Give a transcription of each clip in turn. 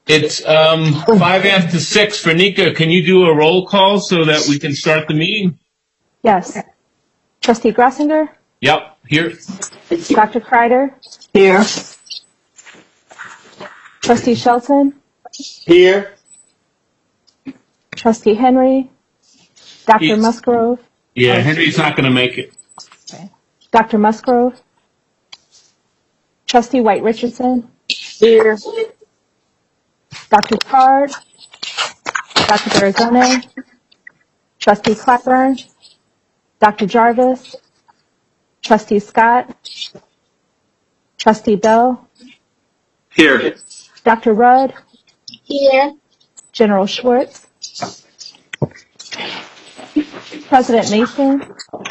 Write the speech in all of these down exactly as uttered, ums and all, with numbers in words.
It's um, five after six. Vernica, can you do a roll call so that we can start the meeting? Yes. Trustee Grossinger? Yep, here. Doctor Kreider? Here. Trustee Shelton? Here. Trustee Henry? Doctor He's- Musgrove? Yeah, Henry's not going to make it. Okay. Doctor Musgrove? Trustee White Richardson? Here. Doctor Card? Doctor Barazone? Trustee Clapburn? Doctor Jarvis? Trustee Scott? Trustee Bell? Here. Doctor Rudd? Here. General Schwartz? President Mason?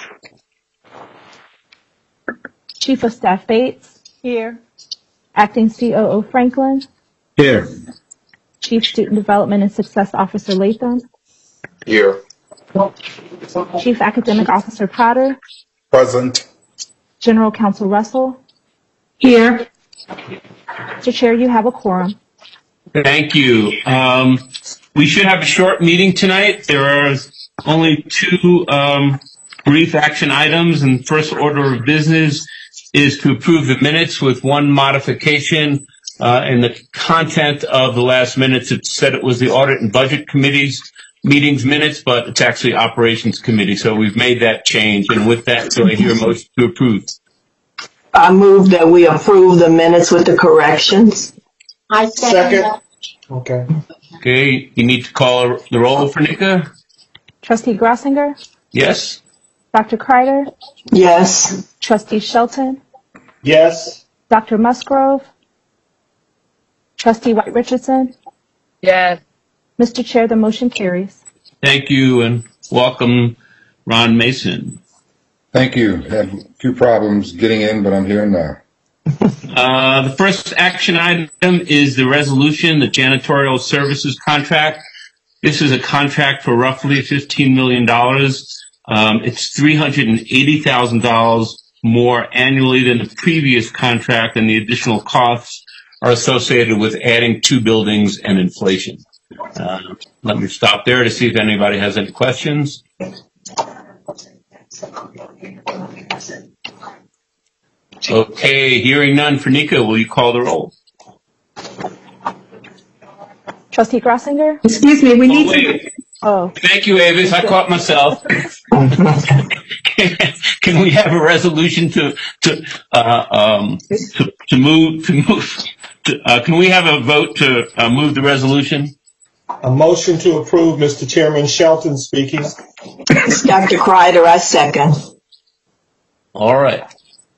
Chief of Staff Bates? Here. Acting C O O Franklin? Here. Chief Student Development and Success Officer Latham? Here. Chief Academic Officer Potter? Present. General Counsel Russell? Here. Mister Chair, you have a quorum. Thank you. Um, we should have a short meeting tonight. There are only two um, brief action items, and first order of business is to approve the minutes with one modification uh, in the content of the last minutes. It said it was the Audit and Budget Committee's meetings minutes, but it's actually Operations Committee, so we've made that change. And with that, do I hear a motion to approve? I move that we approve the minutes with the corrections. I second. Second. Okay. Okay, you need to call the roll for Nika? Trustee Grossinger? Yes? Doctor Kreider? Yes. Trustee Shelton? Yes. Doctor Musgrove? Trustee White Richardson? Yes. Mister Chair, the motion carries. Thank you, and welcome, Ron Mason. Thank you. Had a few problems getting in, but I'm here now. Uh, the first action item is the resolution, the janitorial services contract. This is a contract for roughly fifteen million dollars. Um, it's three hundred eighty thousand dollars more annually than the previous contract, and the additional costs are associated with adding two buildings and inflation. Uh, let me stop there to see if anybody has any questions. Okay, hearing none for Nika, will you call the roll? Trustee Grossinger? Excuse me, we Oh, need to. wait. Oh, Thank you, Avis. I caught myself. Can we have a resolution to to uh, um, to, to move to move? To, uh, can we have a vote to uh, move the resolution? A motion to approve, Mister Chairman. Shelton speaking. It's Doctor Kreider. I second. All right.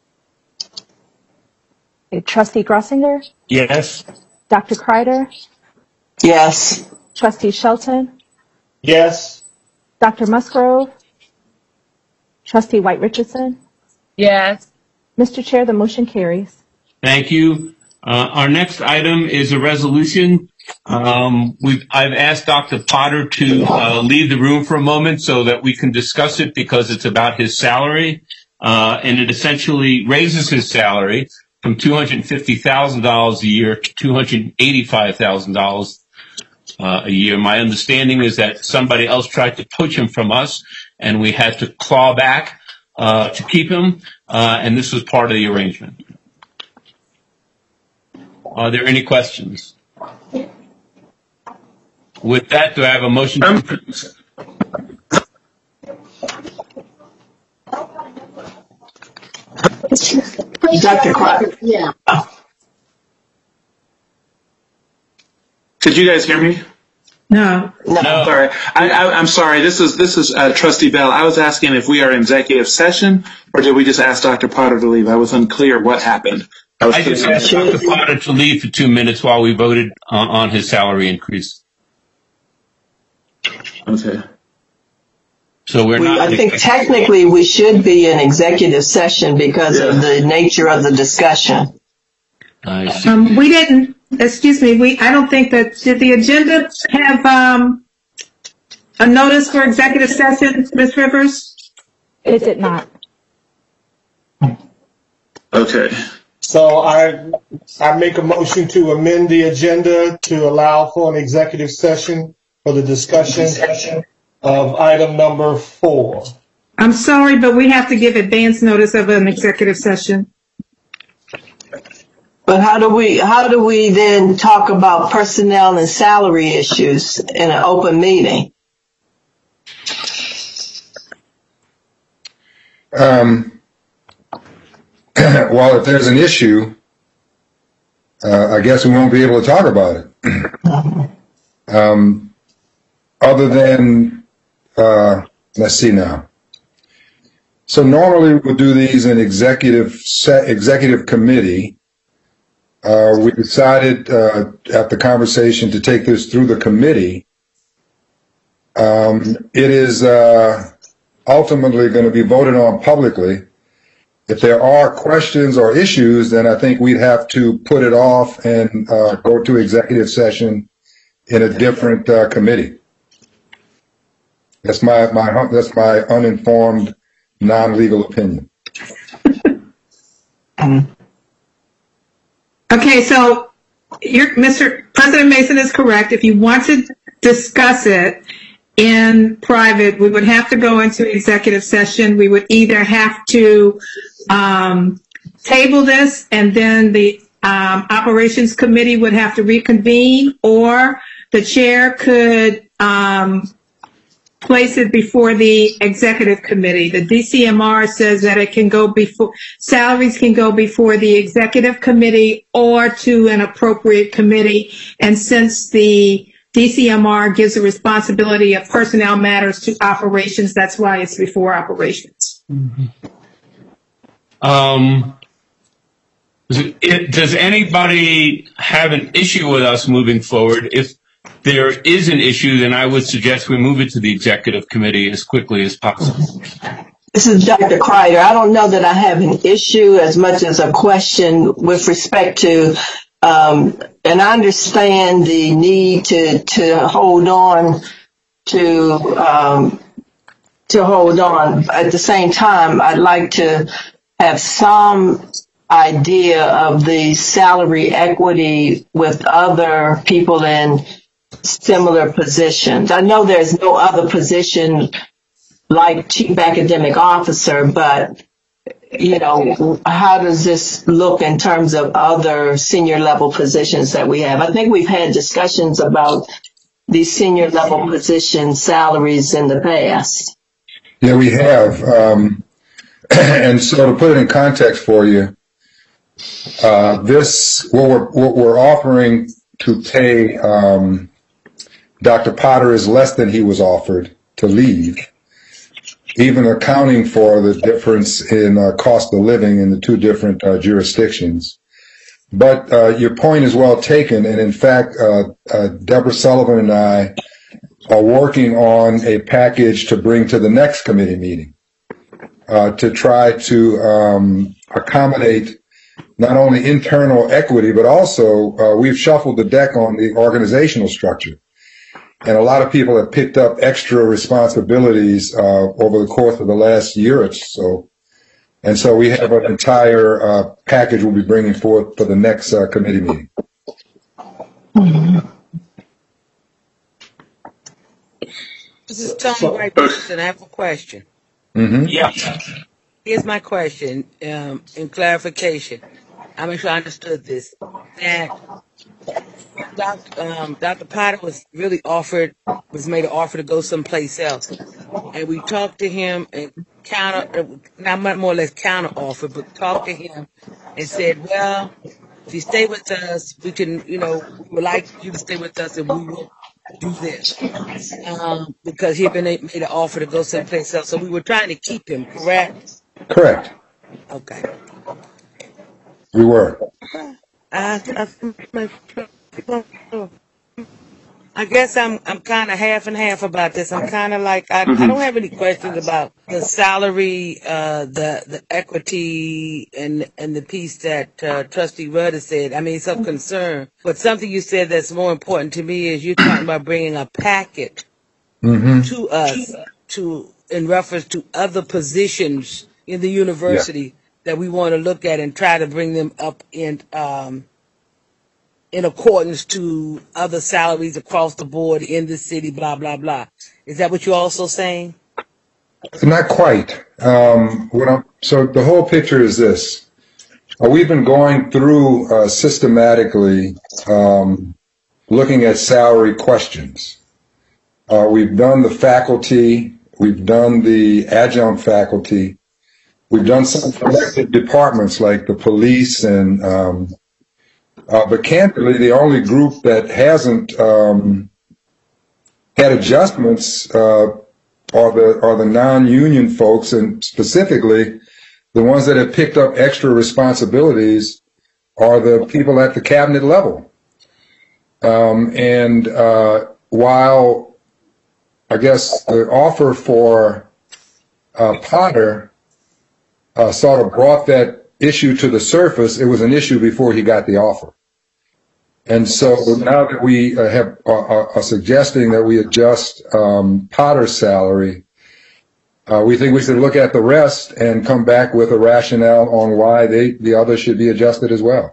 okay. Trustee Grossinger? Yes. Doctor Kreider? Yes. Trustee Shelton? Yes. Doctor Musgrove? Trustee White Richardson? Yes. Mister Chair, the motion carries. Thank you. Uh, our next item is a resolution. Um, we've, I've asked Doctor Potter to uh, leave the room for a moment so that we can discuss it because it's about his salary, uh, and it essentially raises his salary from two hundred fifty thousand dollars a year to two hundred eighty-five thousand dollars uh, a year. My understanding is that somebody else tried to poach him from us, and we had to claw back uh, to keep him, uh, and this was part of the arrangement. Are there any questions? With that, do I have a motion to approve? Doctor Kreider. Yeah. Could you guys hear me? No. No. No. Sorry, I, I, I'm sorry. This is this is uh, Trustee Bell. I was asking if we are in executive session or did we just ask Doctor Potter to leave? I was unclear what happened. I, was I just asked Doctor Potter to leave for two minutes while we voted on, on his salary increase. Okay. So we're We, not. I think technically we should be in executive session because of the nature of the discussion. I see. Um, we didn't, excuse me, we, I don't think that, did the agenda have, um, a notice for executive session, Miz Rivers? It did not. Okay. So I, I make a motion to amend the agenda to allow for an executive session for the discussion of item number four. I'm sorry, but we have to give advance notice of an executive session. But how do we, how do we then talk about personnel and salary issues in an open meeting? Um, well, if there's an issue, uh, I guess we won't be able to talk about it. um, other than, uh, let's see now. So normally we would do these in executive set, executive committee. Uh, we decided uh, at the conversation to take this through the committee. Um, it is uh, ultimately going to be voted on publicly. If there are questions or issues, then I think we'd have to put it off and uh, go to executive session in a different uh, committee. That's my my that's my uninformed, non-legal opinion. Okay, so you're, Mister President Mason is correct. If you want to discuss it in private, we would have to go into executive session. We would either have to um, table this, and then the um, operations committee would have to reconvene, or the chair could um, place it before the executive committee. The D C M R says that it can go before, salaries can go before the executive committee or to an appropriate committee. And since the D C M R gives the responsibility of personnel matters to operations, that's why it's before operations. Mm-hmm. Um, does, it, does anybody have an issue with us moving forward? If there is an issue, then I would suggest we move it to the executive committee as quickly as possible. This is Doctor Kreider. I don't know that I have an issue as much as a question with respect to, um, and I understand the need to, to hold on to, um, to hold on. At the same time, I'd like to have some idea of the salary equity with other people in similar positions. I know there's no other position like chief academic officer, but, you know, how does this look in terms of other senior level positions that we have? I think we've had discussions about these senior level position salaries in the past. Yeah, we have. Um, and so to put it in context for you, uh, this, what we're, what we're offering to pay um, Doctor Potter is less than he was offered to leave, even accounting for the difference in uh, cost of living in the two different uh, jurisdictions. But uh, your point is well taken, and in fact, uh, uh, Deborah Sullivan and I are working on a package to bring to the next committee meeting uh, to try to um, accommodate not only internal equity, but also uh, we've shuffled the deck on the organizational structure. And a lot of people have picked up extra responsibilities uh, over the course of the last year or so. And so we have an entire uh, package we'll be bringing forth for the next uh, committee meeting. This is Tony Wright Peterson. I have a question. Mm-hmm. Yeah. Here's my question um, in clarification. I'm sure I understood this. That Doctor Um, Doctor Potter was really offered, was made an offer to go someplace else. And we talked to him and counter, not more or less counter offer, but talked to him and said, well, if you stay with us, we can, you know, we would like you to stay with us and we will do this. Um, because he had been made an offer to go someplace else. So we were trying to keep him, correct? Correct. Okay. We were. I, I, I guess I'm I'm kind of half and half about this. I'm kind of like I, I don't have any questions about the salary, uh, the the equity, and and the piece that uh, Trustee Rudder said. I mean, some concern, but something you said that's more important to me is you're talking about bringing a packet Mm-hmm. to us to in reference to other positions in the university Yeah. that we want to look at and try to bring them up in um, in accordance to other salaries across the board in the city, blah, blah, blah. Is that what you're also saying? Not quite. Um, what I'm, so the whole picture is this. Uh, we've been going through uh, systematically um, looking at salary questions. Uh, we've done the faculty. We've done the adjunct faculty. We've done some selected departments like the police and, um, uh, but candidly, the only group that hasn't um, had adjustments uh, are the are the non-union folks, and specifically the ones that have picked up extra responsibilities are the people at the cabinet level. Um, and uh, while I guess the offer for uh, Potter uh, sort of brought that issue to the surface, it was an issue before he got the offer. And so now that we uh, have are, are suggesting that we adjust um, Potter's salary, uh, we think we should look at the rest and come back with a rationale on why they the others should be adjusted as well.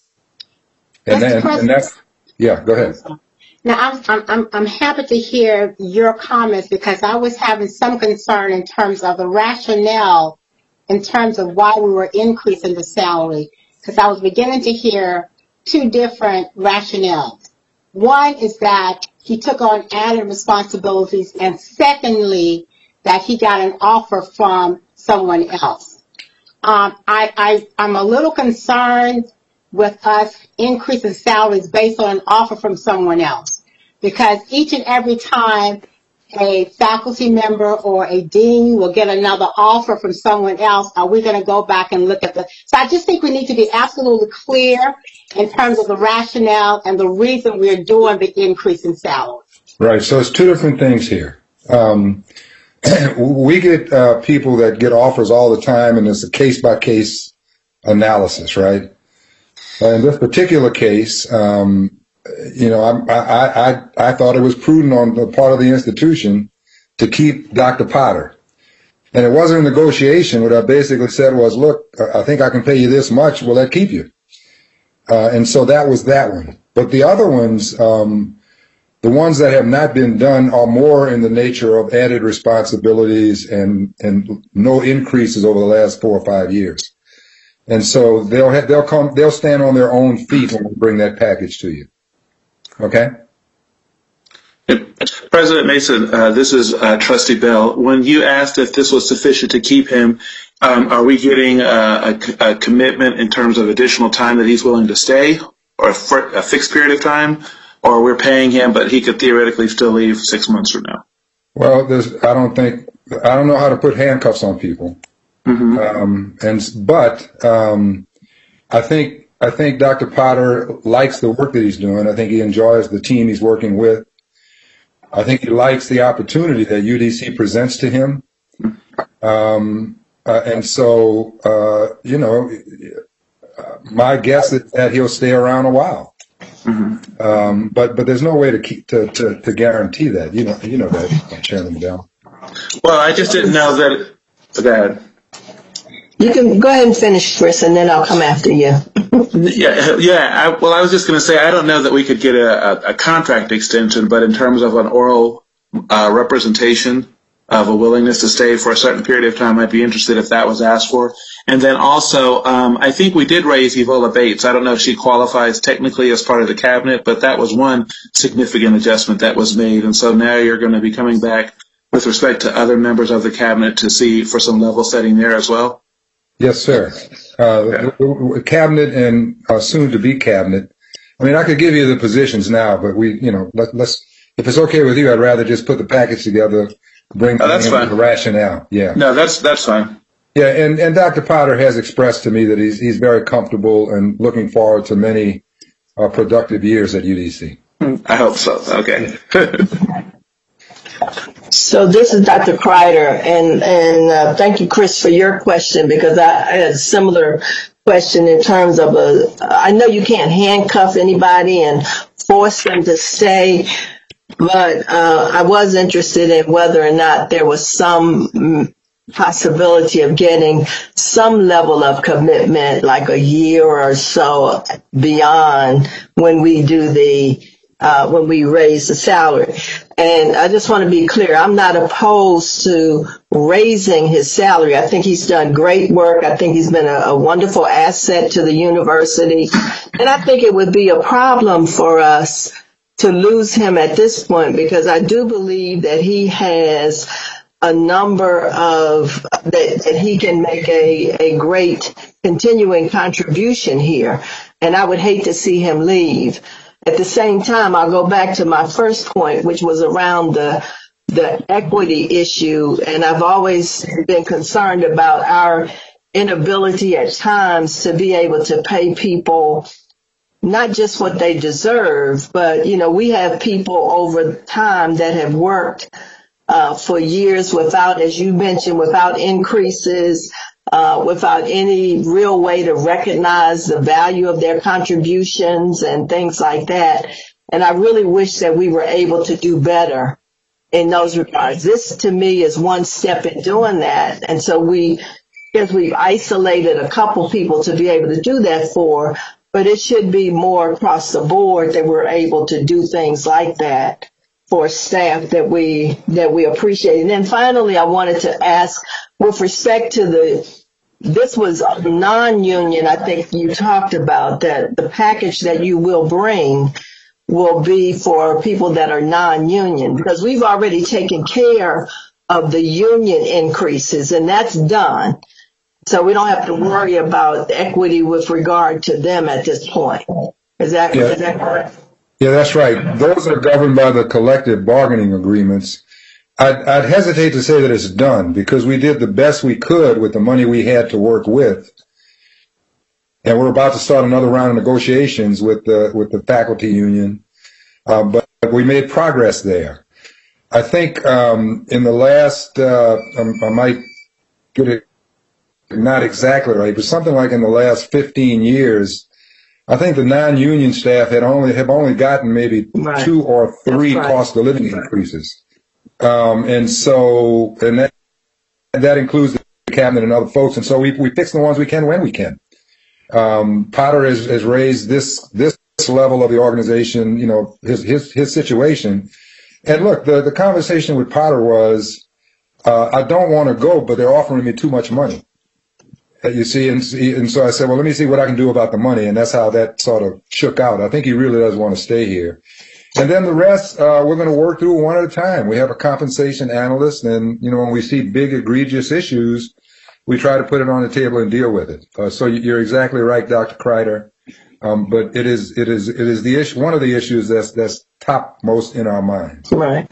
And then, and that's yeah. Go ahead. Now, I'm, I'm, I'm, I'm happy to hear your comments because I was having some concern in terms of the rationale in terms of why we were increasing the salary, because I was beginning to hear two different rationales. One is that he took on added responsibilities, and secondly, that he got an offer from someone else. Um, I, I, I'm a little concerned with us increasing salaries based on an offer from someone else, because each and every time a faculty member or a dean will get another offer from someone else, are we going to go back and look at the, so I just think we need to be absolutely clear in terms of the rationale and the reason we're doing the increase in salary. Right, so it's two different things here. Um, we get uh, people that get offers all the time, and it's a case-by-case analysis, right? Uh, in this particular case, um, you know, I, I, I, I thought it was prudent on the part of the institution to keep Doctor Potter. And it wasn't a negotiation. What I basically said was, look, I think I can pay you this much. Will that keep you? Uh, and so that was that one. But the other ones, um, the ones that have not been done are more in the nature of added responsibilities and, and no increases over the last four or five years. And so they'll have, they'll come, they'll stand on their own feet when we bring that package to you. Okay. President Mason, uh, this is uh, Trustee Bell. When you asked if this was sufficient to keep him, um, are we getting a, a, a commitment in terms of additional time that he's willing to stay, or for a fixed period of time, or we're paying him but he could theoretically still leave six months from now? Well, there's, I don't think, I don't know how to put handcuffs on people. Mm-hmm. Um, and, but um, I think I think Doctor Potter likes the work that he's doing. I think he enjoys the team he's working with. I think he likes the opportunity that U D C presents to him. Um, uh, and so, uh, you know, my guess is that he'll stay around a while. Mm-hmm. Um, but but there's no way to keep to, to, to guarantee that. You know, you know that, Chairman Bell. Well, I just didn't know that. That. You can go ahead and finish, Chris, and then I'll come after you. yeah, yeah. I, well, I was just going to say, I don't know that we could get a, a, a contract extension, but in terms of an oral uh, representation of a willingness to stay for a certain period of time, I'd be interested if that was asked for. And then also, um, I think we did raise Evola Bates. I don't know if she qualifies technically as part of the cabinet, but that was one significant adjustment that was made. And so now you're going to be coming back with respect to other members of the cabinet to see for some level setting there as well. Yes, sir. Uh, okay. Cabinet and uh, soon to be cabinet. I mean, I could give you the positions now, but we, you know, let, let's, if it's okay with you, I'd rather just put the package together, bring oh, that's fine. the rationale. Yeah. No, that's, that's fine. Yeah. And, and Doctor Potter has expressed to me that he's, he's very comfortable and looking forward to many uh, productive years at U D C. I hope so. Okay. So this is Doctor Kreider, and and uh, thank you, Chris, for your question, because I, I had a similar question in terms of a. I know you can't handcuff anybody and force them to stay, but uh, I was interested in whether or not there was some possibility of getting some level of commitment, like a year or so beyond when we do the, uh, when we raise the salary. And I just want to be clear, I'm not opposed to raising his salary. I think he's done great work. I think he's been a, a wonderful asset to the university. And I think it would be a problem for us to lose him at this point, because I do believe that he has a number of, that, that he can make a, a great continuing contribution here. And I would hate to see him leave. At the same time, I'll go back to my first point, which was around the the equity issue. And I've always been concerned about our inability at times to be able to pay people not just what they deserve, but, you know, we have people over time that have worked uh, for years without, as you mentioned, without increases, uh, without any real way to recognize the value of their contributions and things like that. And I really wish that we were able to do better in those regards. This, to me, is one step in doing that. And so we, because we've isolated a couple people to be able to do that for, but it should be more across the board that we're able to do things like that for staff that we that we appreciate. And then finally, I wanted to ask, with respect to the, this was non-union, I think you talked about that the package that you will bring will be for people that are non-union, because we've already taken care of the union increases, and that's done. So we don't have to worry about equity with regard to them at this point. Is that, Yeah. is that correct? Yeah, that's right. Those are governed by the collective bargaining agreements. I'd, I'd hesitate to say that it's done, because we did the best we could with the money we had to work with. And we're about to start another round of negotiations with the, with the faculty union. Uh, but we made progress there. I think um, in the last, uh, I might get it not exactly right, but something like in the last fifteen years, I think the non-union staff had only have only gotten maybe Right. two or three right. cost of living increases, um, and so and that that includes the cabinet and other folks, and so we we fix the ones we can when we can. Um, Potter has, has raised this this level of the organization, you know, his his his situation, and look, the the conversation with Potter was, uh, I don't want to go, but they're offering me too much money. You see, and, and so I said, well, let me see what I can do about the money, and that's how that sort of shook out. I think he really does want to stay here. And then the rest, uh, we're going to work through one at a time. We have a compensation analyst, and, you know, when we see big, egregious issues, we try to put it on the table and deal with it. Uh, so you're exactly right, Doctor Kreider. Um, but it is, it is, it is the issue, one of the issues that's, that's topmost in our minds. Right.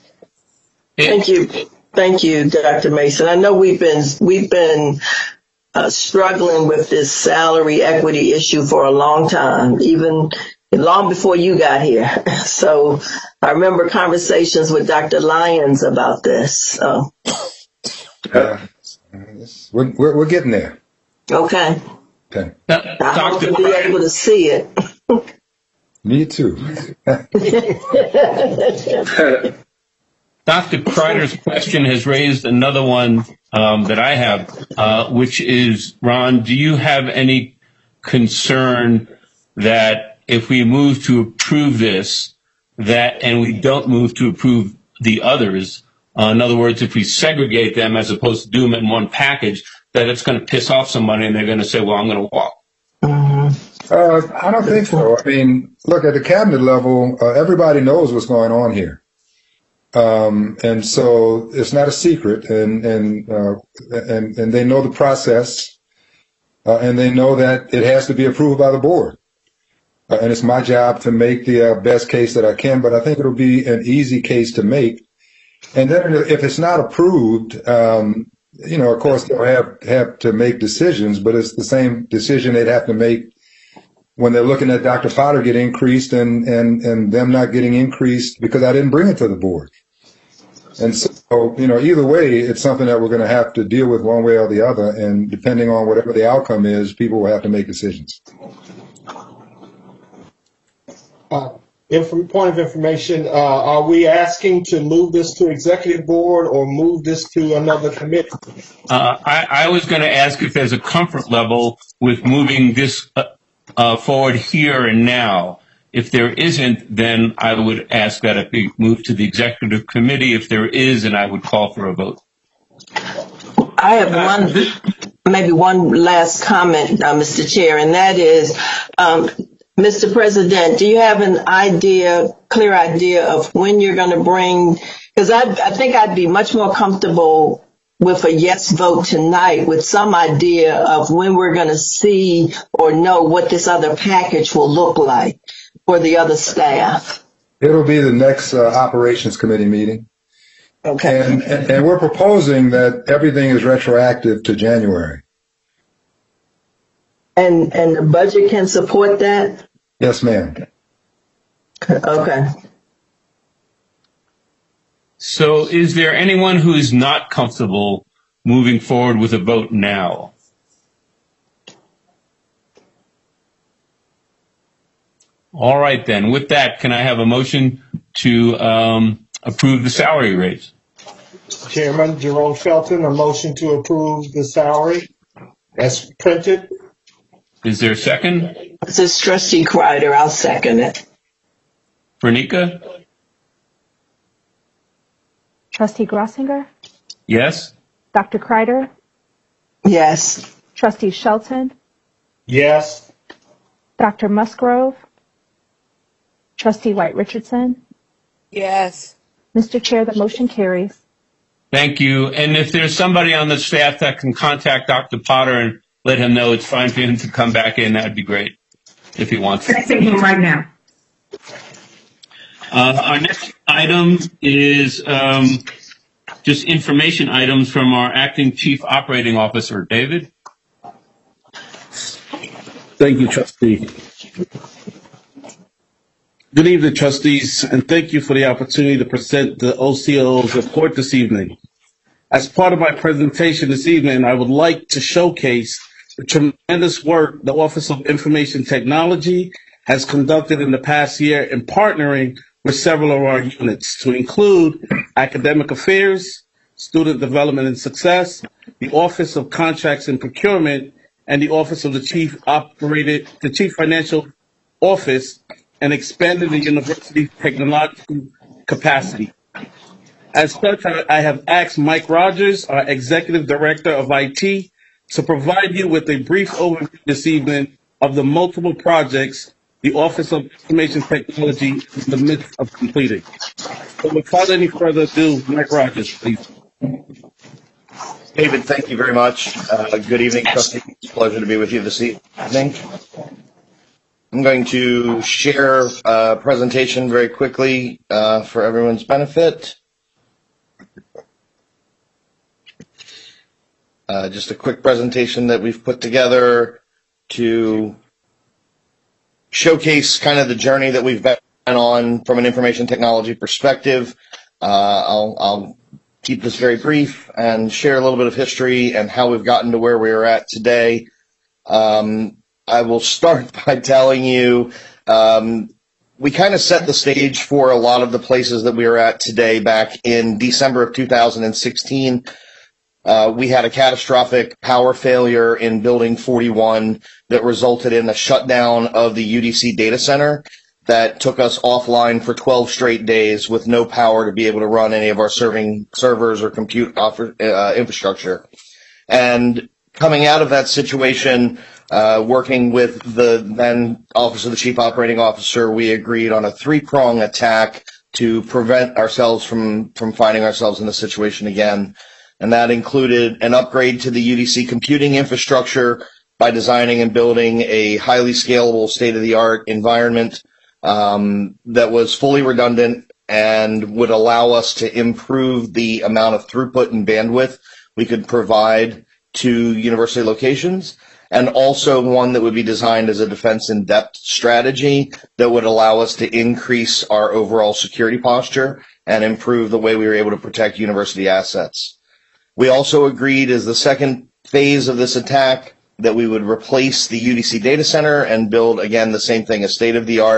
Thank you. Thank you, Doctor Mason. I know we've been, we've been, Uh, struggling with this salary equity issue for a long time, even long before you got here. So I remember conversations with Doctor Lyons about this. So. Uh, we're, we're, we're getting there. Okay. Okay. I hope to be able to see it. Me too. Doctor Kreider's question has raised another one um, that I have, uh, which is, Ron, do you have any concern that if we move to approve this, that and we don't move to approve the others, uh, in other words, if we segregate them as opposed to do them in one package, that it's going to piss off somebody and they're going to say, well, I'm going to walk? Mm-hmm. Uh, I don't think so. I mean, look, at the cabinet level, uh, everybody knows what's going on here. Um, and so it's not a secret, and and uh, and and they know the process, uh, and they know that it has to be approved by the board. Uh, and it's my job to make the uh, best case that I can, but I think it'll be an easy case to make. And then if it's not approved, um, you know, of course they'll have have to make decisions, but it's the same decision they'd have to make when they're looking at Doctor Potter get increased and and and them not getting increased because I didn't bring it to the board. And so, you know, either way, it's something that we're going to have to deal with one way or the other. And depending on whatever the outcome is, people will have to make decisions. Uh, inf- point of information, uh, are we asking to move this to executive board or move this to another committee? Uh, I, I was going to ask if there's a comfort level with moving this uh, uh, forward here and now. If there isn't, then I would ask that it be moved to the executive committee. If there is, then I would call for a vote. I have one, maybe one last comment, uh, Mister Chair, and that is, um, Mister President, do you have an idea, clear idea of when you're going to bring, because I, I think I'd be much more comfortable with a yes vote tonight with some idea of when we're going to see or know what this other package will look like for the other staff. It'll be the next uh, operations committee meeting. Okay. And, and, and we're proposing that everything is retroactive to January. And and the budget can support that? Yes, ma'am. Okay. So is there anyone who is not comfortable moving forward with a vote now? All right, then. With that, can I have a motion to um, approve the salary raise? Chairman Jerome Felton, a motion to approve the salary as printed. Is there a second? This is Trustee Kreider. I'll second it. Vernica? Trustee Grossinger? Yes? Doctor Kreider? Yes. Trustee Shelton? Yes. Doctor Musgrove? Trustee White Richardson? Yes. Mister Chair, the motion carries. Thank you. And if there's somebody on the staff that can contact Doctor Potter and let him know it's fine for him to come back in, that would be great, if he wants to. Texting him right now. Uh, our next item is um, just information items from our acting chief operating officer, David. Thank you, trustee. Good evening, trustees, and thank you for the opportunity to present the O C O's report this evening. As part of my presentation this evening, I would like to showcase the tremendous work the Office of Information Technology has conducted in the past year in partnering with several of our units, to include Academic Affairs, Student Development and Success, the Office of Contracts and Procurement, and the Office of the Chief Operated, the Chief Financial Office, and expanded the university's technological capacity. As such, I have asked Mike Rogers, our Executive Director of I T, to provide you with a brief overview this evening of the multiple projects the Office of Information Technology is in the midst of completing. So without any further ado, Mike Rogers, please. David, thank you very much. Uh, good evening, trustee. It's a pleasure to be with you this evening. I'm going to share a presentation very quickly uh, for everyone's benefit. Uh, just a quick presentation that we've put together to showcase kind of the journey that we've been on from an information technology perspective. Uh, I'll, I'll keep this very brief and share a little bit of history and how we've gotten to where we are at today. Um, I will start by telling you um, we kind of set the stage for a lot of the places that we are at today. Back in December of two thousand sixteen, uh, we had a catastrophic power failure in Building forty-one that resulted in a shutdown of the U D C data center that took us offline for twelve straight days with no power to be able to run any of our serving servers or compute offer, uh, infrastructure. And coming out of that situation, uh, working with the then Office of the Chief Operating Officer, we agreed on a three-prong attack to prevent ourselves from, from finding ourselves in this situation again. And that included an upgrade to the U D C computing infrastructure by designing and building a highly scalable, state-of-the-art environment um, that was fully redundant and would allow us to improve the amount of throughput and bandwidth we could provide to university locations, and also one that would be designed as a defense in depth strategy that would allow us to increase our overall security posture and improve the way we were able to protect university assets. We also agreed as the second phase of this attack that we would replace the U D C data center and build, again, the same thing, a state-of-the-art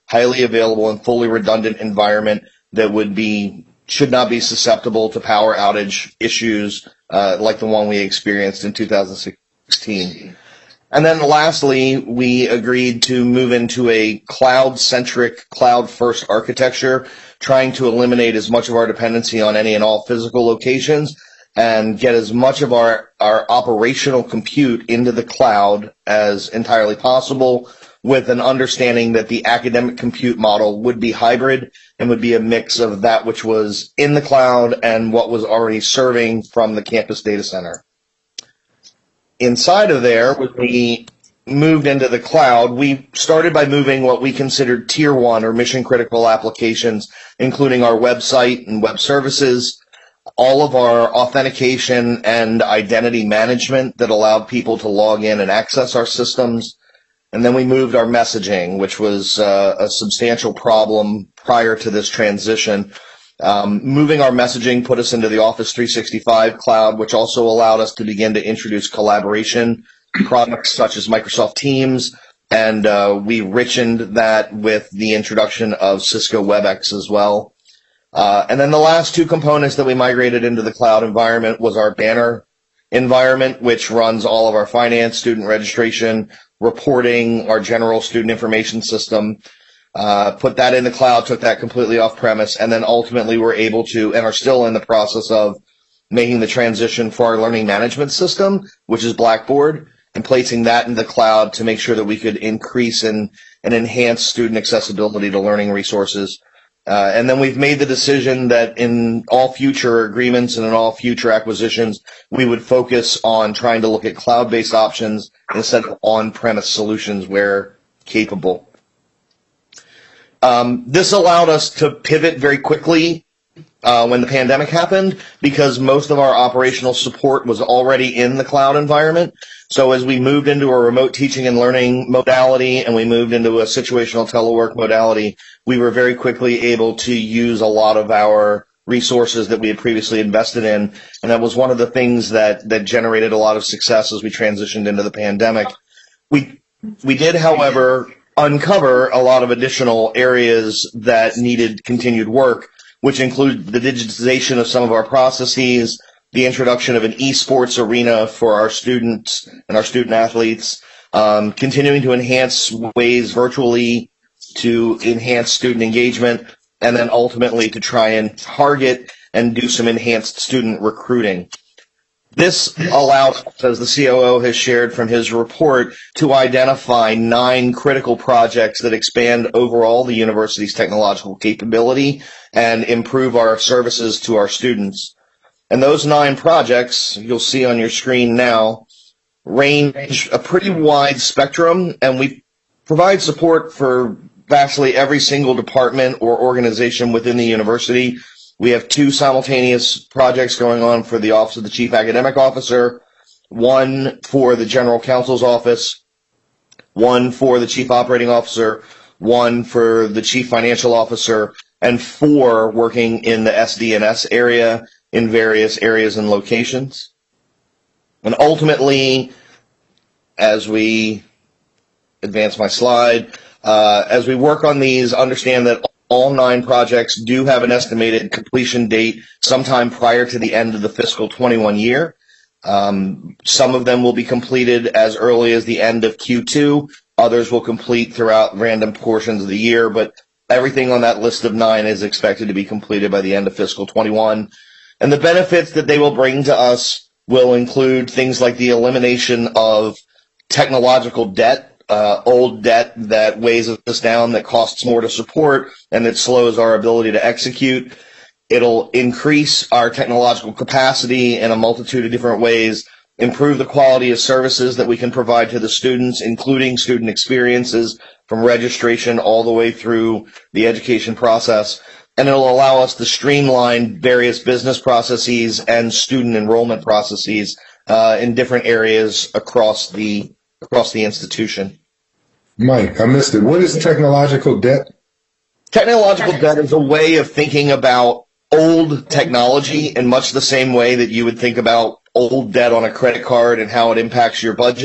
highly available, and fully redundant environment that would be should not be susceptible to power outage issues uh, like the one we experienced in two thousand sixteen. And then lastly, we agreed to move into a cloud-centric, cloud-first architecture, trying to eliminate as much of our dependency on any and all physical locations and get as much of our, our operational compute into the cloud as entirely possible, with an understanding that the academic compute model would be hybrid and would be a mix of that which was in the cloud and what was already serving from the campus data center. Inside of there, when we moved into the cloud, we started by moving what we considered tier one or mission critical applications, including our website and web services, all of our authentication and identity management that allowed people to log in and access our systems. And then we moved our messaging, which was uh, a substantial problem prior to this transition. Um, moving our messaging put us into the Office three sixty-five cloud, which also allowed us to begin to introduce collaboration products such as Microsoft Teams, and uh, we richened that with the introduction of Cisco WebEx as well. Uh, and then the last two components that we migrated into the cloud environment was our Banner environment, which runs all of our finance, student registration, reporting, our general student information system. Uh, put that in the cloud, took that completely off premise, and then ultimately we're able to, and are still in the process of making the transition for our learning management system, which is Blackboard, and placing that in the cloud to make sure that we could increase and, and enhance student accessibility to learning resources. Uh, and then we've made the decision that in all future agreements and in all future acquisitions, we would focus on trying to look at cloud-based options instead of on-premise solutions where capable. Um, this allowed us to pivot very quickly uh, when the pandemic happened, because most of our operational support was already in the cloud environment. So as we moved into a remote teaching and learning modality and we moved into a situational telework modality, we were very quickly able to use a lot of our resources that we had previously invested in. And that was one of the things that, that generated a lot of success as we transitioned into the pandemic. We, we did, however, uncover a lot of additional areas that needed continued work, which include the digitization of some of our processes, the introduction of an esports arena for our students and our student athletes, um, continuing to enhance ways virtually to enhance student engagement, and then ultimately to try and target and do some enhanced student recruiting. This allows, as the C O O has shared from his report, to identify nine critical projects that expand overall the university's technological capability and improve our services to our students. And those nine projects, you'll see on your screen now, range a pretty wide spectrum, and we provide support for vastly every single department or organization within the university. We have two simultaneous projects going on for the Office of the Chief Academic Officer, one for the General Counsel's Office, one for the Chief Operating Officer, one for the Chief Financial Officer, and four working in the S D and S area in various areas and locations. And ultimately, as we advance my slide, uh, as we work on these, understand that all nine projects do have an estimated completion date sometime prior to the end of the fiscal twenty-one year. Um, some of them will be completed as early as the end of Q two. Others will complete throughout random portions of the year, but everything on that list of nine is expected to be completed by the end of fiscal twenty-one. And the benefits that they will bring to us will include things like the elimination of technological debt, Uh, old debt that weighs us down, that costs more to support, and that slows our ability to execute. It'll increase our technological capacity in a multitude of different ways, improve the quality of services that we can provide to the students, including student experiences from registration all the way through the education process. And it'll allow us to streamline various business processes and student enrollment processes uh, in different areas across the across the institution. Mike, I missed it. What is technological debt? Technological debt is a way of thinking about old technology in much the same way that you would think about old debt on a credit card and how it impacts your budget.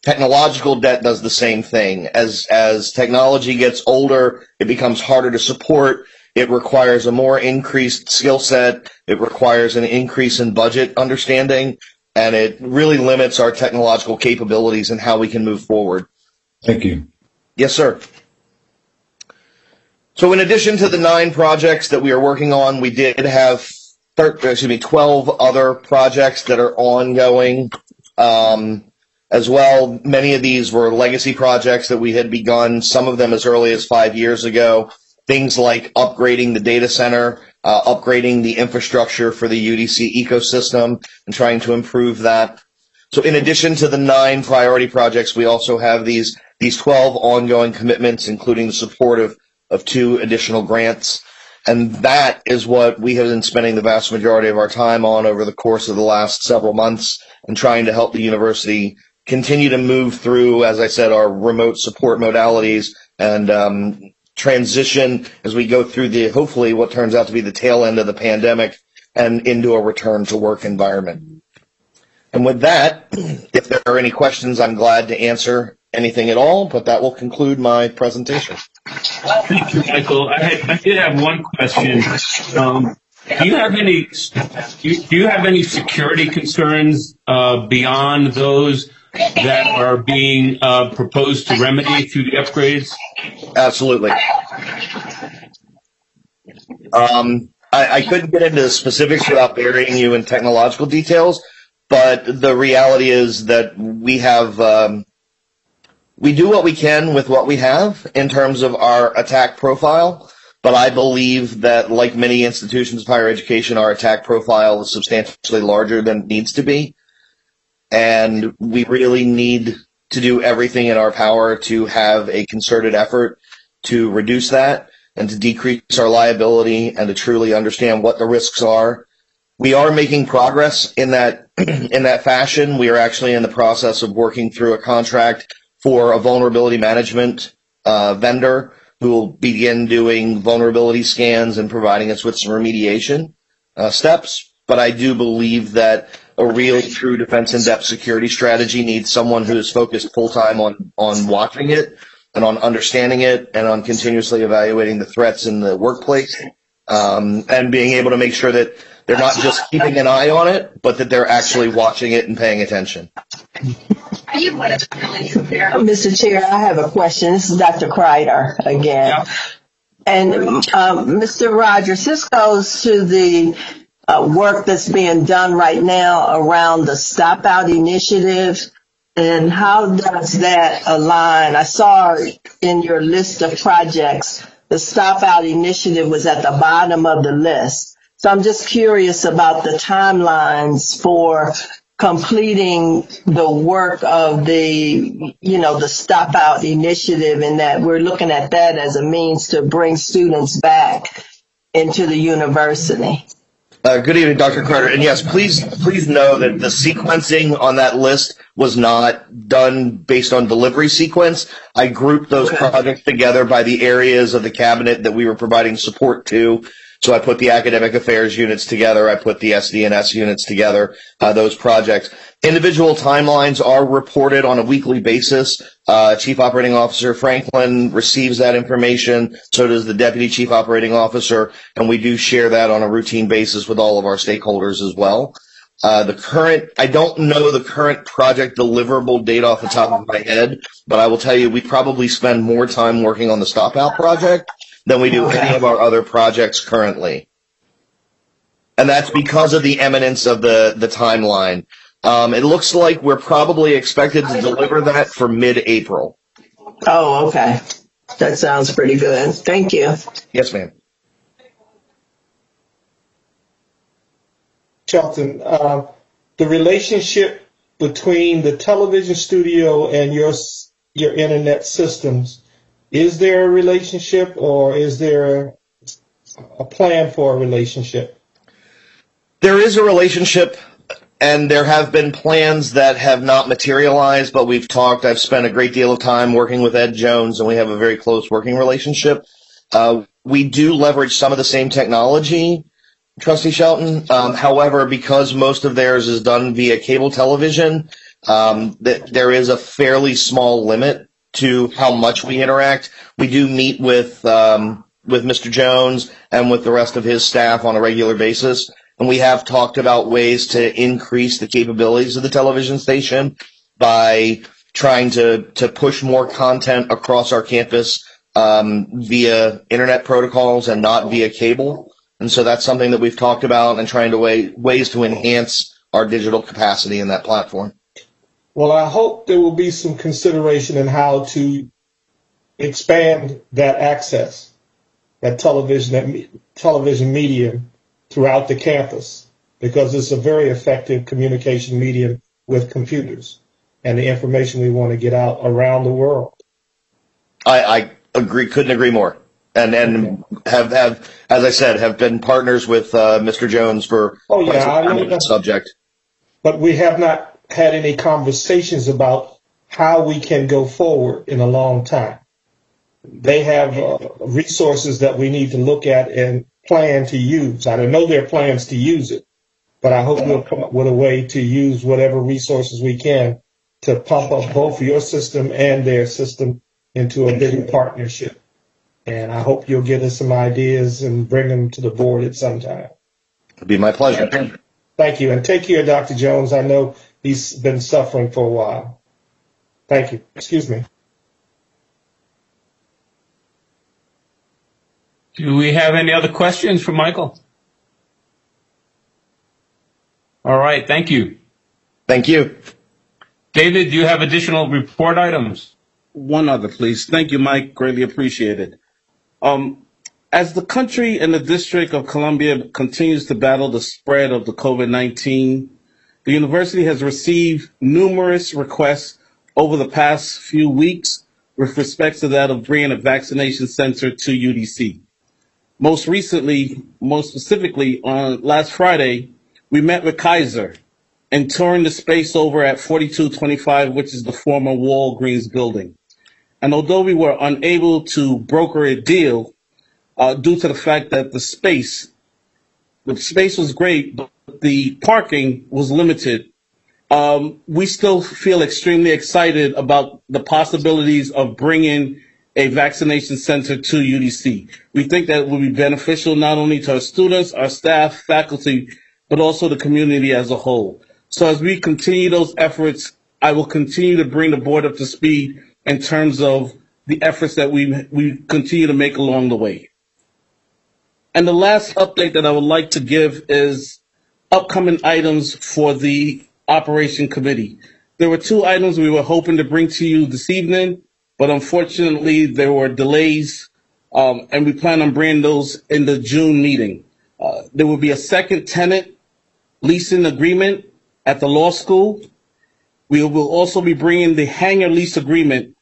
Technological debt does the same thing. As, as technology gets older, it becomes harder to support. It requires a more increased skill set. It requires an increase in budget understanding, and it really limits our technological capabilities and how we can move forward. Thank you. Yes, sir. So in addition to the nine projects that we are working on, we did have thirteen, excuse me, twelve other projects that are ongoing um, as well. Many of these were legacy projects that we had begun, some of them as early as five years ago. Things like upgrading the data center, uh, upgrading the infrastructure for the U D C ecosystem, and trying to improve that. So in addition to the nine priority projects, we also have these these twelve ongoing commitments, including the support of, of two additional grants. And that is what we have been spending the vast majority of our time on over the course of the last several months, and trying to help the university continue to move through, as I said, our remote support modalities and um, transition as we go through the, hopefully, what turns out to be the tail end of the pandemic and into a return to work environment. And with that, if there are any questions, I'm glad to answer anything at all, but that will conclude my presentation. Thank you, Michael. I, had, I did have one question. Um, do you have any do you, do you have any security concerns uh, beyond those that are being uh, proposed to remedy through the upgrades? Absolutely. Um, I, I couldn't get into the specifics without burying you in technological details, but the reality is that we have um, we do what we can with what we have in terms of our attack profile. But I believe that, like many institutions of higher education, our attack profile is substantially larger than it needs to be. And we really need to do everything in our power to have a concerted effort to reduce that and to decrease our liability and to truly understand what the risks are. We are making progress in that in that fashion. We are actually in the process of working through a contract for a vulnerability management uh, vendor who will begin doing vulnerability scans and providing us with some remediation uh, steps. But I do believe that a real true defense in-depth security strategy needs someone who is focused full-time on, on watching it and on understanding it and on continuously evaluating the threats in the workplace, um, and being able to make sure that they're not just keeping an eye on it, but that they're actually watching it and paying attention. Mister Chair, I have a question. This is Doctor Kreider again. Yeah. And um, Mister Rogers, this goes to the uh, work that's being done right now around the Stop Out initiative. And how does that align? I saw in your list of projects, the Stop Out initiative was at the bottom of the list. So I'm just curious about the timelines for completing the work of the, you know, the Stop Out initiative, and that we're looking at that as a means to bring students back into the university. Uh, good evening, Doctor Carter. And yes, please, please know that the sequencing on that list was not done based on delivery sequence. I grouped those Okay. projects together by the areas of the cabinet that we were providing support to. So I put the academic affairs units together. I put the S D and S units together, uh, those projects. Individual timelines are reported on a weekly basis. Uh, Chief Operating Officer Franklin receives that information. So does the Deputy Chief Operating Officer. And we do share that on a routine basis with all of our stakeholders as well. Uh, the current, I don't know the current project deliverable date off the top of my head, but I will tell you we probably spend more time working on the Stop Out project than we do any of our other projects currently. And that's because of the eminence of the, the timeline. Um, it looks like we're probably expected to deliver that for mid-April. Oh, okay. That sounds pretty good. Thank you. Yes, ma'am. Shelton, uh, the relationship between the television studio and your your internet systems, is there a relationship, or is there a plan for a relationship? There is a relationship, and there have been plans that have not materialized, but we've talked. I've spent a great deal of time working with Ed Jones, and we have a very close working relationship. Uh, we do leverage some of the same technology, Trustee Shelton. Um, however, because most of theirs is done via cable television, Um, that there is a fairly small limit to how much we interact. We do meet with um, with Mister Jones and with the rest of his staff on a regular basis, and we have talked about ways to increase the capabilities of the television station by trying to to push more content across our campus um, via internet protocols and not via cable. And so that's something that we've talked about and trying to way, ways to enhance our digital capacity in that platform. Well, I hope there will be some consideration in how to expand that access, that television, that me, television medium throughout the campus, because it's a very effective communication medium with computers and the information we want to get out around the world. I, I agree, couldn't agree more. And and have, have, as I said, have been partners with uh, Mister Jones for oh, yeah, quite some time I know on that subject. But we have not had any conversations about how we can go forward in a long time. They have uh, resources that we need to look at and plan to use. I don't know their plans to use it, but I hope we'll come up with a way to use whatever resources we can to pump up both your system and their system into a bigger partnership. And I hope you'll get us some ideas and bring them to the board at some time. It'd be my pleasure. Thank you. And take care, Doctor Jones. I know he's been suffering for a while. Thank you. Excuse me. Do we have any other questions for Michael? All right. Thank you. Thank you. David, do you have additional report items? One other, please. Thank you, Mike. Greatly appreciated. Um, as the country and the District of Columbia continues to battle the spread of the COVID nineteen, the university has received numerous requests over the past few weeks with respect to that of bringing a vaccination center to U D C. Most recently, most specifically, on last Friday, we met with Kaiser and touring the space over at forty-two twenty-five, which is the former Walgreens building. And although we were unable to broker a deal uh, due to the fact that the space, the space was great, but the parking was limited, um, we still feel extremely excited about the possibilities of bringing a vaccination center to U D C. We think that it will be beneficial not only to our students, our staff, faculty, but also the community as a whole. So as we continue those efforts, I will continue to bring the board up to speed in terms of the efforts that we we continue to make along the way. And the last update that I would like to give is upcoming items for the Operation Committee. There were two items we were hoping to bring to you this evening, but unfortunately there were delays, um, and we plan on bringing those in the June meeting. Uh, there will be a second tenant leasing agreement at the law school. We will also be bringing the hangar lease agreement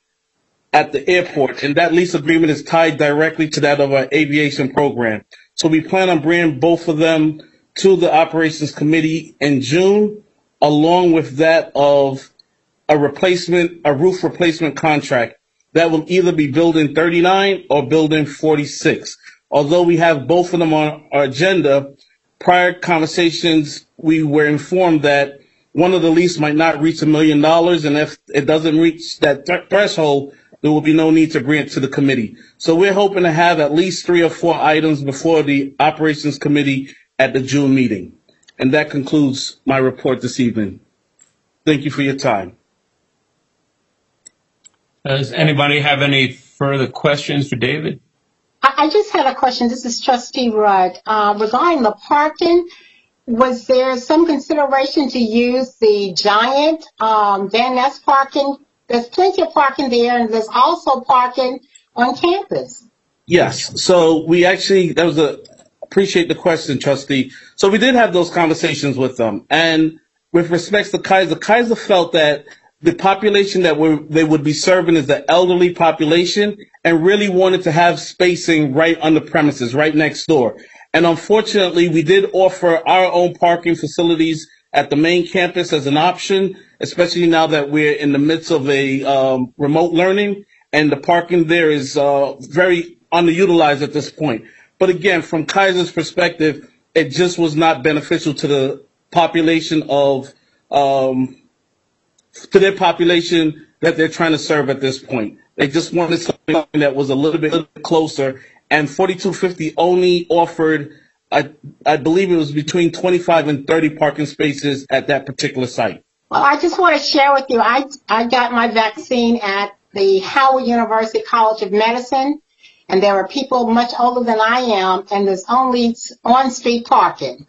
at the airport, and that lease agreement is tied directly to that of our aviation program. So we plan on bringing both of them to the Operations Committee in June, along with that of a replacement, a roof replacement contract that will either be Building thirty-nine or Building forty-six. Although we have both of them on our agenda, prior conversations, we were informed that one of the lease might not reach a million dollars, and if it doesn't reach that th- threshold, there will be no need to bring it to the committee. So we're hoping to have at least three or four items before the Operations Committee at the June meeting. And that concludes my report this evening. Thank you for your time. Does anybody have any further questions for David? I I just had a question. This is Trustee Rudd. Uh, regarding the parking, was there some consideration to use the giant um, Van Ness parking? There's plenty of parking there, and there's also parking on campus. Yes. So we actually, that was a, appreciate the question, Trustee. So we did have those conversations with them. And with respect to Kaiser, Kaiser felt that the population that we're, they would be serving is the elderly population, and really wanted to have spacing right on the premises, right next door. And unfortunately, we did offer our own parking facilities at the main campus as an option, especially now that we're in the midst of a um, remote learning, and the parking there is uh, very underutilized at this point. But again, from Kaiser's perspective, it just was not beneficial to the population of um, to their population that they're trying to serve at this point. They just wanted something that was a little bit closer, and forty-two fifty only offered, I, I believe it was between twenty-five and thirty parking spaces at that particular site. Well, I just want to share with you, I, I got my vaccine at the Howard University College of Medicine, and there were people much older than I am, and there's only on-street parking.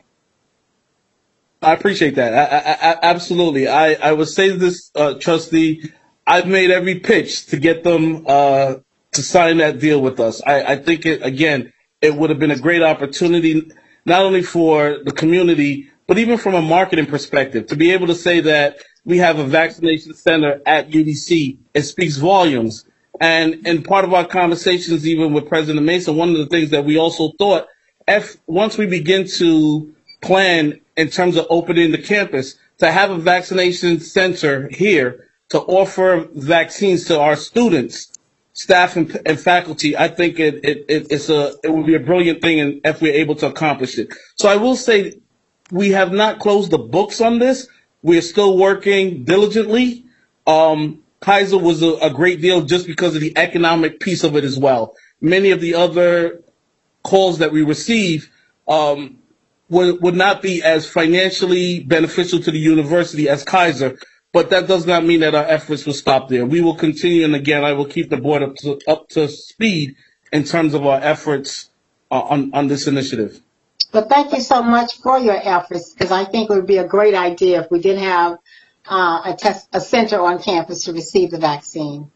I appreciate that. I, I, I, absolutely. I, I would say this, uh, Trustee, I've made every pitch to get them uh, to sign that deal with us. I, I think, it, again, it would have been a great opportunity, not only for the community, but even from a marketing perspective, to be able to say that we have a vaccination center at U D C. It speaks volumes. And in part of our conversations, even with President Mason, one of the things that we also thought, if once we begin to plan in terms of opening the campus, to have a vaccination center here to offer vaccines to our students, staff, and, and faculty, I think it, it, it, it's a, it would be a brilliant thing and if we're able to accomplish it. So I will say we have not closed the books on this. We're still working diligently. Um, Kaiser was a, a great deal just because of the economic piece of it as well. Many of the other calls that we receive um, would, would not be as financially beneficial to the university as Kaiser, but that does not mean that our efforts will stop there. We will continue, and again, I will keep the board up to, up to speed in terms of our efforts uh, on, on this initiative. But thank you so much for your efforts, because I think it would be a great idea if we did have uh, a, test, a center on campus to receive the vaccine.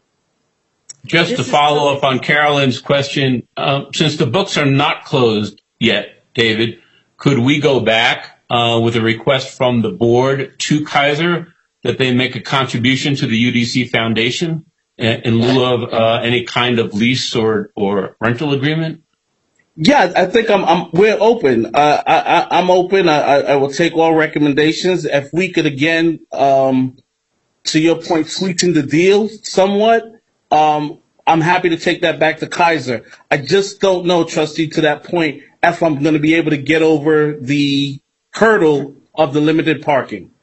Just to follow up on Carolyn's question, uh, since the books are not closed yet, David, could we go back uh, with a request from the board to Kaiser that they make a contribution to the U D C Foundation in lieu of uh, any kind of lease or, or rental agreement? Yeah, I think I'm. I'm we're open. Uh, I, I, I'm open. I, I will take all recommendations. If we could again, um, to your point, sweeten the deal somewhat, um, I'm happy to take that back to Kaiser. I just don't know, Trustee, to that point, if I'm going to be able to get over the hurdle of the limited parking.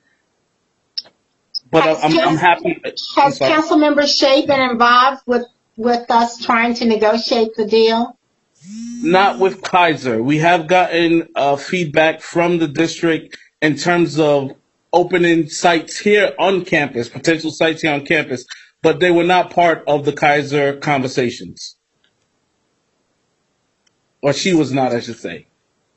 But Has, I'm, I'm happy. Has Councilmember Shea been involved with, with us trying to negotiate the deal? Not with Kaiser. We have gotten uh, feedback from the district in terms of opening sites here on campus, potential sites here on campus, but they were not part of the Kaiser conversations. Or she was not, I should say.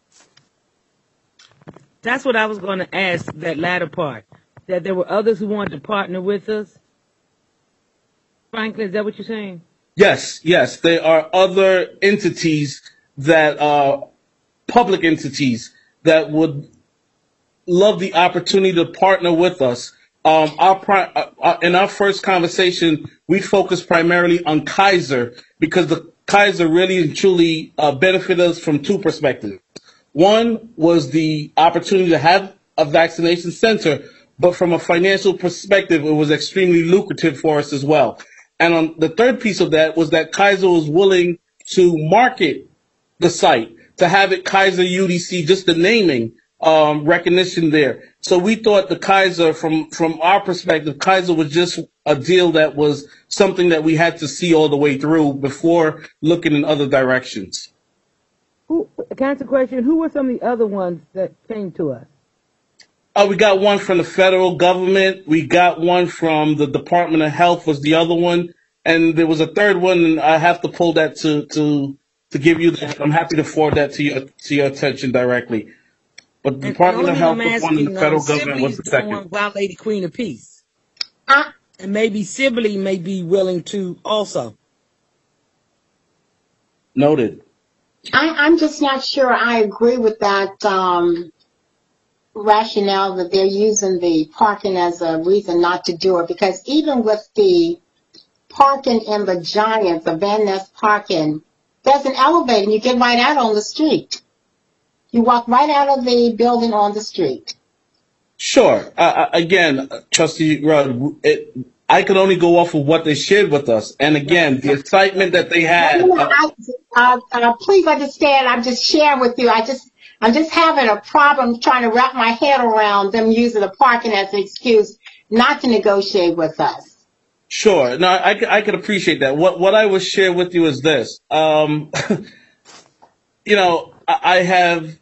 That's what I was going to ask, that latter part, that there were others who wanted to partner with us. Franklin, is that what you're saying? Yes, yes. There are other entities that are public entities that would love the opportunity to partner with us. Um, our, pri- uh, in our first conversation, we focused primarily on Kaiser because the Kaiser really and truly uh, benefited us from two perspectives. One was the opportunity to have a vaccination center, but from a financial perspective, it was extremely lucrative for us as well. And on the third piece of that was that Kaiser was willing to market the site, to have it Kaiser U D C, just the naming um, recognition there. So we thought the Kaiser, from, from our perspective, Kaiser was just a deal that was something that we had to see all the way through before looking in other directions. Who, Council question, who were some of the other ones that came to us? Uh, we got one from the federal government. We got one from the Department of Health was the other one. And there was a third one, and I have to pull that to, to, to give you that. I'm happy to forward that to your, to your attention directly. But the And Department the of only Health thing I'm was one, and the asking, federal um, government Sibley was is the the second. one about Lady Queen of Peace. I, And maybe Sibley may be willing to also. Noted. I, I'm just not sure I agree with that um, rationale that they're using the parking as a reason not to do it, because even with the parking in the Giants, the Van Ness parking, there's an elevator and you get right out on the street. You walk right out of the building on the street. Sure. Uh, again, Trustee Rudd, it, I could only go off of what they shared with us. And again, the excitement that they had. No, no, I, uh, uh, please understand, I'm just sharing with you. I just, I'm just having a problem trying to wrap my head around them using the parking as an excuse not to negotiate with us. Sure. No, I, c- I could appreciate that. What what I would share with you is this. Um, you know, I, I have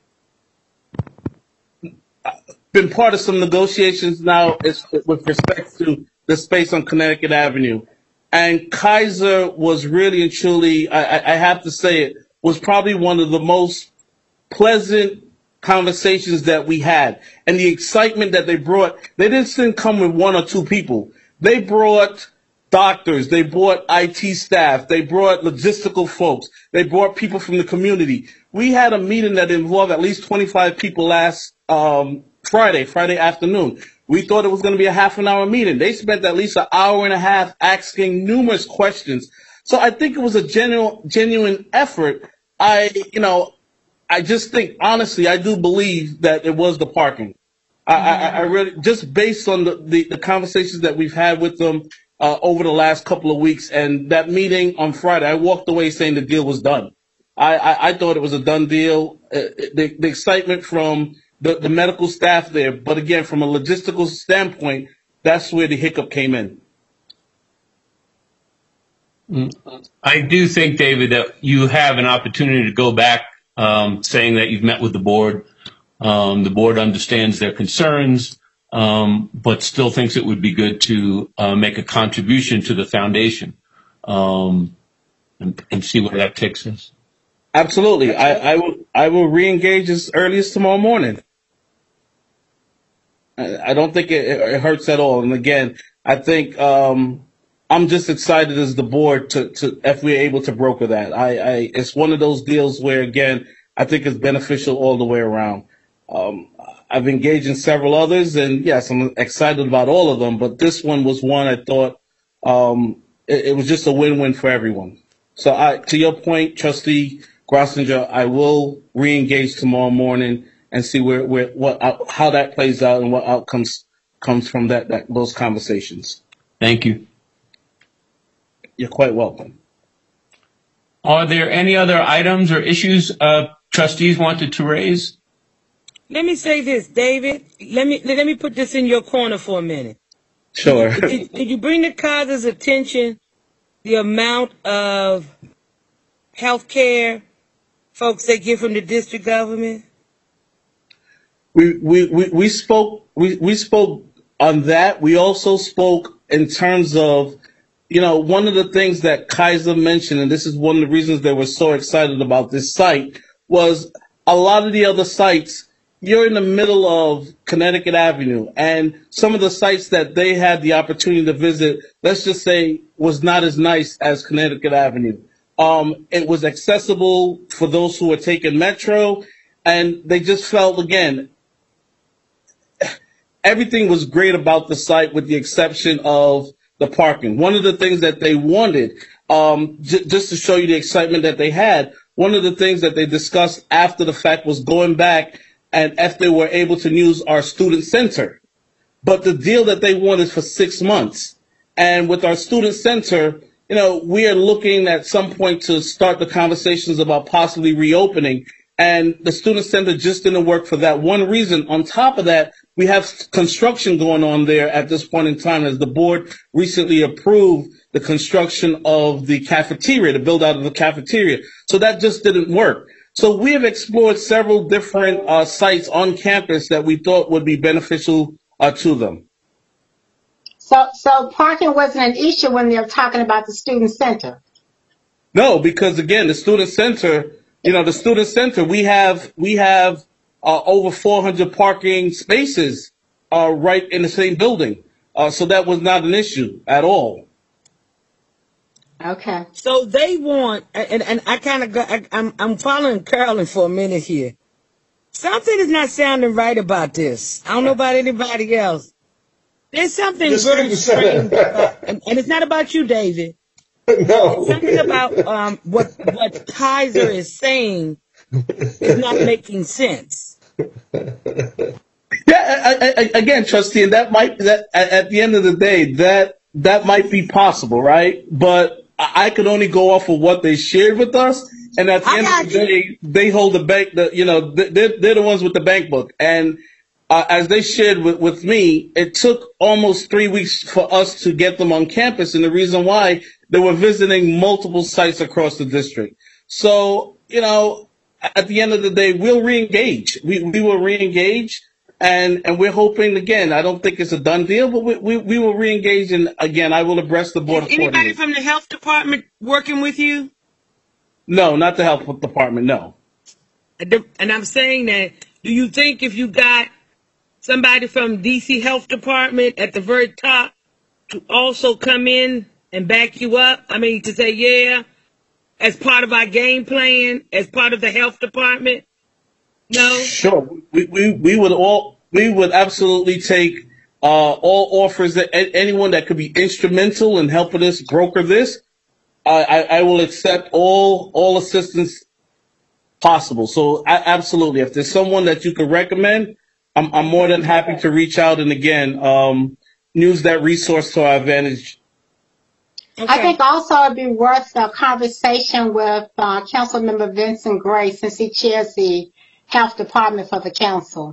been part of some negotiations now is, with respect to the space on Connecticut Avenue. And Kaiser was really and truly, I, I I have to say it, was probably one of the most pleasant conversations that we had. And the excitement that they brought, they didn't just come with one or two people. They brought doctors, they brought I T staff, they brought logistical folks, they brought people from the community. We had a meeting that involved at least twenty-five people last um, Friday, Friday afternoon. We thought it was going to be a half an hour meeting. They spent at least an hour and a half asking numerous questions. So I think it was a genuine, genuine effort. I, you know, I just think, honestly, I do believe that it was the parking. I, I, I really, just based on the, the, the conversations that we've had with them uh, over the last couple of weeks, and that meeting on Friday, I walked away saying the deal was done. I, I, I thought it was a done deal. Uh, the, the excitement from the, the medical staff there, but again, from a logistical standpoint, that's where the hiccup came in. I do think, David, that you have an opportunity to go back, um, saying that you've met with the board. Um, the board understands their concerns, um, but still thinks it would be good to uh, make a contribution to the foundation, um, and, and see where that takes us. Absolutely. I, I will I will re-engage as early as tomorrow morning. I, I don't think it, it hurts at all. And again, I think um, I'm just excited as the board to, to if we're able to broker that. I, I it's one of those deals where, again, I think it's beneficial all the way around. Um, I've engaged in several others, and yes, I'm excited about all of them, but this one was one I thought um, it, it was just a win-win for everyone. So I, to your point, Trustee Grossinger, I will re-engage tomorrow morning and see where, where what how that plays out and what outcomes comes from that, that those conversations. Thank you. You're quite welcome. Are there any other items or issues uh, trustees wanted to raise? Let me say this, David. Let me let me put this in your corner for a minute. Sure. Did, did you bring to Kaiser's attention the amount of health care folks they get from the district government? We we, we, we spoke we, we spoke on that. We also spoke in terms of, you know, one of the things that Kaiser mentioned, and this is one of the reasons they were so excited about this site, was a lot of the other sites, you're in the middle of Connecticut Avenue, and some of the sites that they had the opportunity to visit, let's just say, was not as nice as Connecticut Avenue. Um, it was accessible for those who were taking Metro, and they just felt, again, everything was great about the site with the exception of the parking. One of the things that they wanted, um, j- just to show you the excitement that they had, one of the things that they discussed after the fact was going back and if they were able to use our student center. But the deal that they want is for six months. And with our student center, you know, we are looking at some point to start the conversations about possibly reopening. And the student center just didn't work for that one reason. On top of that, we have construction going on there at this point in time, as the board recently approved the construction of the cafeteria, the build out of the cafeteria. So that just didn't work. So we have explored several different uh, sites on campus that we thought would be beneficial uh, to them. So, so parking wasn't an issue when they're talking about the student center. No, because again, the student center, you know, the student center, we have we have uh, over four hundred parking spaces uh, right in the same building. Uh, so that was not an issue at all. Okay. So they want, and, and I kind of got, I, I'm, I'm following Carolyn for a minute here. Something is not sounding right about this. I don't know about anybody else. There's something The very student strange center. about, and, and it's not about you, David. No. Something about um, what what Kaiser is saying is not making sense. Yeah, I, I, again, trustee, and that might that at, at the end of the day, that that might be possible, right? But I, I could only go off of what they shared with us, and at the I end got of the you. day, they hold the bank. The you know they're they're the ones with the bank book, and uh, as they shared with, with me, it took almost three weeks for us to get them on campus. And the reason why, they were visiting multiple sites across the district. So, you know, at the end of the day, we'll reengage. We, we will reengage. And, and we're hoping, again, I don't think it's a done deal, but we, we, we will reengage. And again, I will abreast the board Is anybody accordingly. from the health department working with you? No, not the health department, no. And I'm saying that, do you think if you got somebody from D C Health Department at the very top to also come in and back you up? I mean, to say, yeah, as part of our game plan, as part of the health department? No? Sure. We, we, we would all, we would absolutely take uh, all offers that a- anyone that could be instrumental in helping us broker this. I, I, I will accept all, all assistance possible. So a- absolutely. If there's someone that you could recommend, I'm, I'm more than happy to reach out and again, um, use that resource to our advantage. Okay. I think also it'd be worth a conversation with uh, Councilmember Vincent Gray, since he chairs the health department for the council.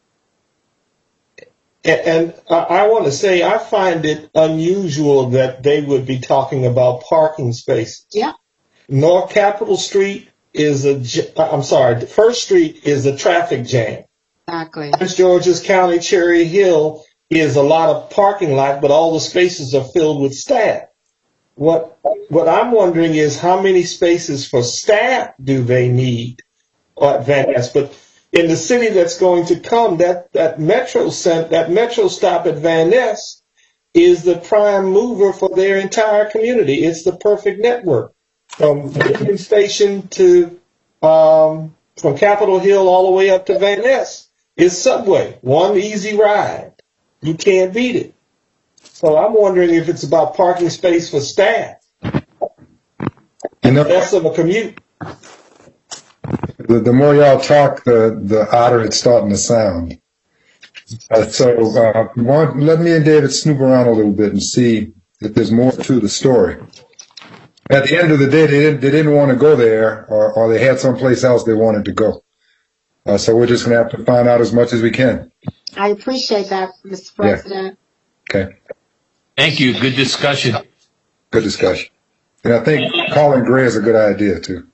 And, and I, I want to say, I find it unusual that they would be talking about parking spaces. Yeah. North Capitol Street is a, j- I'm sorry, First Street is a traffic jam. Exactly. Prince George's County, Cherry Hill is a lot of parking lot, but all the spaces are filled with staff. What what I'm wondering is how many spaces for staff do they need at Van Ness? But in the city that's going to come, that that metro cent, that metro stop at Van Ness is the prime mover for their entire community. It's the perfect network from Union Station to um, from Capitol Hill all the way up to Van Ness. It's subway, one easy ride. You can't beat it. So I'm wondering if it's about parking space for staff. You know, Less of a commute. the, the more y'all talk, the, the odder it's starting to sound. Uh, so uh, one, let me and David snoop around a little bit and see if there's more to the story. At the end of the day, they didn't, they didn't want to go there, or, or they had someplace else they wanted to go. Uh, so we're just going to have to find out as much as we can. I appreciate that, Mister President. Yeah. Okay. Thank you. Good discussion. Good discussion. And I think calling Gray is a good idea, too.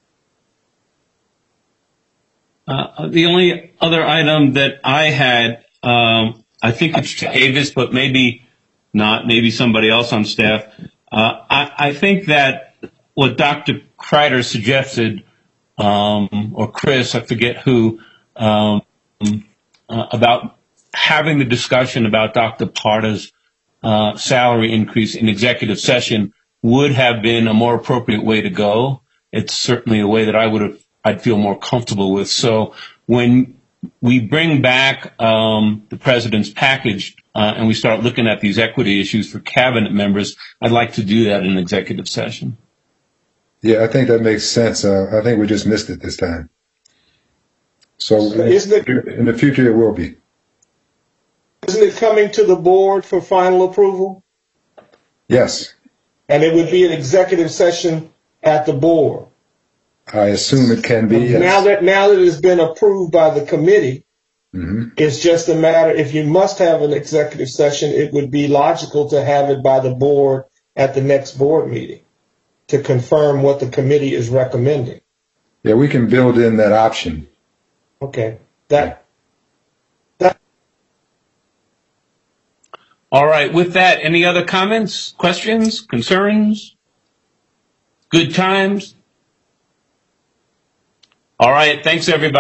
Uh, the only other item that I had, um, I think it's to Avis, but maybe not, maybe somebody else on staff. Uh, I, I think that what Doctor Kreider suggested, um, or Chris, I forget who, um, uh, about having the discussion about Doctor Parda's uh, salary increase in executive session would have been a more appropriate way to go. It's certainly a way that I would have, I'd feel more comfortable with. So when we bring back um, the president's package uh, and we start looking at these equity issues for cabinet members, I'd like to do that in executive session. Yeah, I think that makes sense. Uh, I think we just missed it this time. So Isn't it, in the future, it will be. isn't it coming to the board for final approval? Yes, And it would be an executive session at the board. I assume it can be. Yes. Now that now that it's been approved by the committee, Mm-hmm. it's just a matter, if you must have an executive session, it would be logical to have it by the board at the next board meeting to confirm what the committee is recommending. Yeah, we can build in that option. Okay. That All right. With that, any other comments, questions, concerns? Good times? All right. Thanks, everybody.